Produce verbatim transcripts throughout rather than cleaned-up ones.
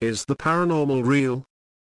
Is the paranormal real?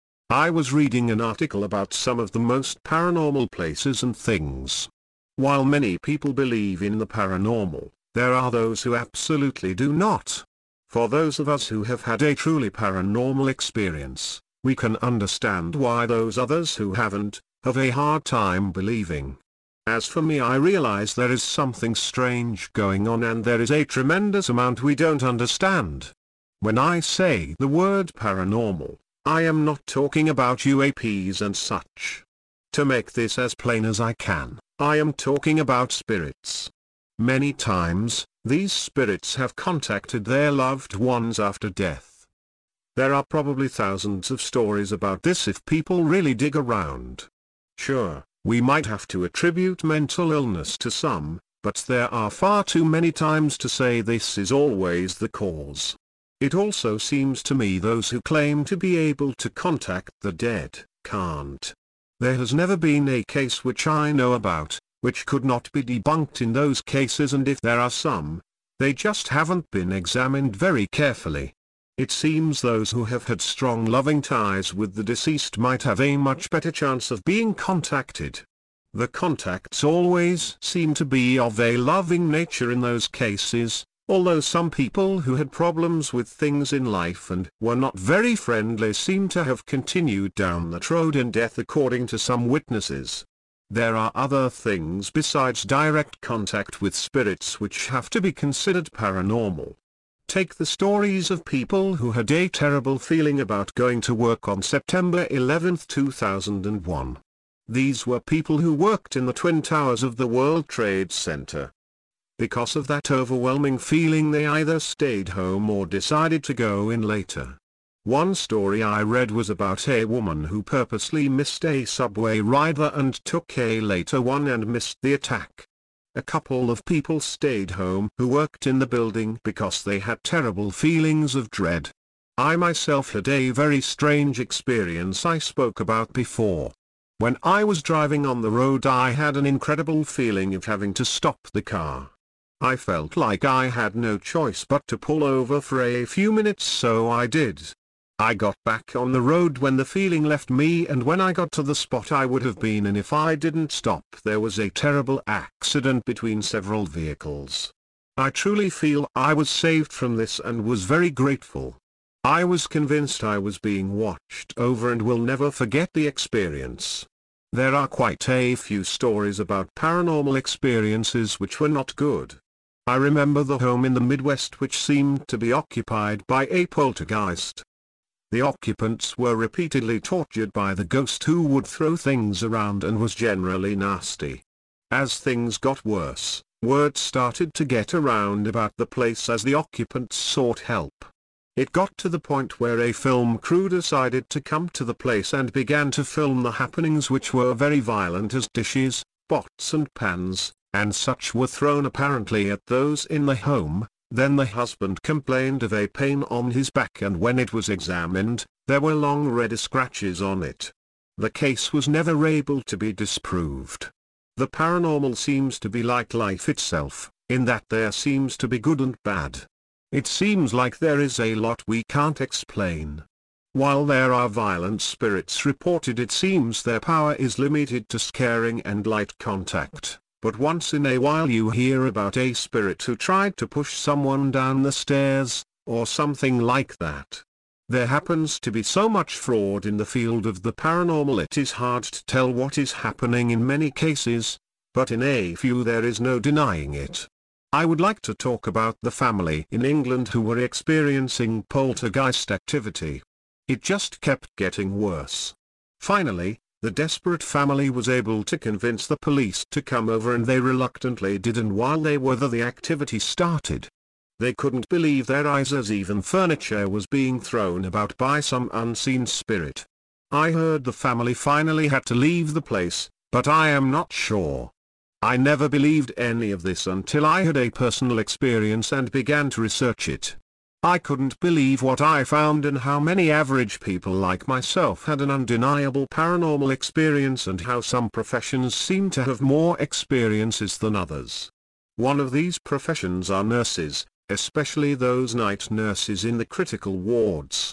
I was reading an article about some of the most paranormal places and things. While many people believe in the paranormal, there are those who absolutely do not. For those of us who have had a truly paranormal experience, we can understand why those others who haven't, have a hard time believing. As for me, I realize there is something strange going on and there is a tremendous amount we don't understand. When I say the word paranormal, I am not talking about U A Ps and such. To make this as plain as I can, I am talking about spirits. Many times, these spirits have contacted their loved ones after death. There are probably thousands of stories about this if people really dig around. Sure, we might have to attribute mental illness to some, but there are far too many times to say this is always the cause. It also seems to me those who claim to be able to contact the dead, can't. There has never been a case which I know about, which could not be debunked in those cases, and if there are some, they just haven't been examined very carefully. It seems those who have had strong loving ties with the deceased might have a much better chance of being contacted. The contacts always seem to be of a loving nature in those cases, although some people who had problems with things in life and were not very friendly seem to have continued down that road in death according to some witnesses. There are other things besides direct contact with spirits which have to be considered paranormal. Take the stories of people who had a terrible feeling about going to work on September eleventh two thousand one. These were people who worked in the Twin Towers of the World Trade Center. Because of that overwhelming feeling, they either stayed home or decided to go in later. One story I read was about a woman who purposely missed a subway ride and took a later one and missed the attack. A couple of people stayed home who worked in the building because they had terrible feelings of dread. I myself had a very strange experience I spoke about before. When I was driving on the road, I had an incredible feeling of having to stop the car. I felt like I had no choice but to pull over for a few minutes, so I did. I got back on the road when the feeling left me, and when I got to the spot I would have been in if I didn't stop, there was a terrible accident between several vehicles. I truly feel I was saved from this and was very grateful. I was convinced I was being watched over and will never forget the experience. There are quite a few stories about paranormal experiences which were not good. I remember the home in the Midwest which seemed to be occupied by a poltergeist. The occupants were repeatedly tortured by the ghost, who would throw things around and was generally nasty. As things got worse, word started to get around about the place as the occupants sought help. It got to the point where a film crew decided to come to the place and began to film the happenings, which were very violent, as dishes, pots and pans, and such were thrown apparently at those in the home. Then the husband complained of a pain on his back, and when it was examined, there were long red scratches on it. The case was never able to be disproved. The paranormal seems to be like life itself, in that there seems to be good and bad. It seems like there is a lot we can't explain. While there are violent spirits reported, it seems their power is limited to scaring and light contact. But once in a while you hear about a spirit who tried to push someone down the stairs, or something like that. There happens to be so much fraud in the field of the paranormal, it is hard to tell what is happening in many cases, but in a few there is no denying it. I would like to talk about the family in England who were experiencing poltergeist activity. It just kept getting worse. Finally, the desperate family was able to convince the police to come over, and they reluctantly did, and while they were there the activity started. They couldn't believe their eyes, as even furniture was being thrown about by some unseen spirit. I heard the family finally had to leave the place, but I am not sure. I never believed any of this until I had a personal experience and began to research it. I couldn't believe what I found, and how many average people like myself had an undeniable paranormal experience, and how some professions seem to have more experiences than others. One of these professions are nurses, especially those night nurses in the critical wards.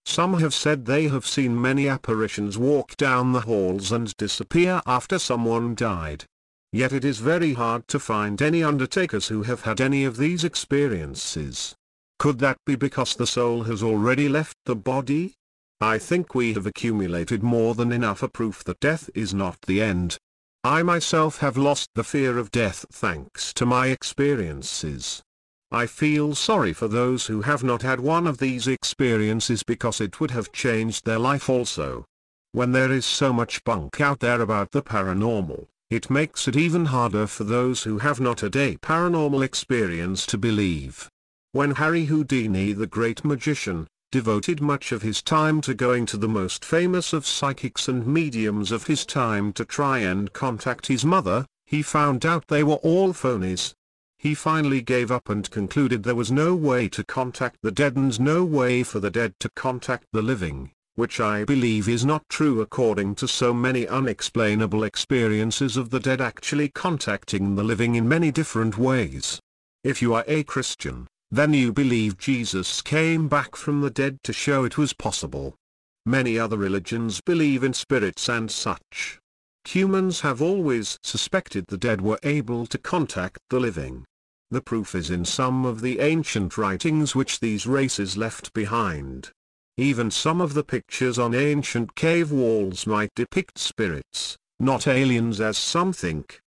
Some have said they have seen many apparitions walk down the halls and disappear after someone died. Yet it is very hard to find any undertakers who have had any of these experiences. Could that be because the soul has already left the body? I think we have accumulated more than enough a proof that death is not the end. I myself have lost the fear of death thanks to my experiences. I feel sorry for those who have not had one of these experiences because it would have changed their life also. When there is so much bunk out there about the paranormal, it makes it even harder for those who have not had a paranormal experience to believe. When Harry Houdini, the great magician, devoted much of his time to going to the most famous of psychics and mediums of his time to try and contact his mother, he found out they were all phonies. He finally gave up and concluded there was no way to contact the dead and no way for the dead to contact the living, which I believe is not true according to so many unexplainable experiences of the dead actually contacting the living in many different ways. If you are a Christian, then you believe Jesus came back from the dead to show it was possible. Many other religions believe in spirits and such. Humans have always suspected the dead were able to contact the living. The proof is in some of the ancient writings which these races left behind. Even some of the pictures on ancient cave walls might depict spirits, not aliens as some think.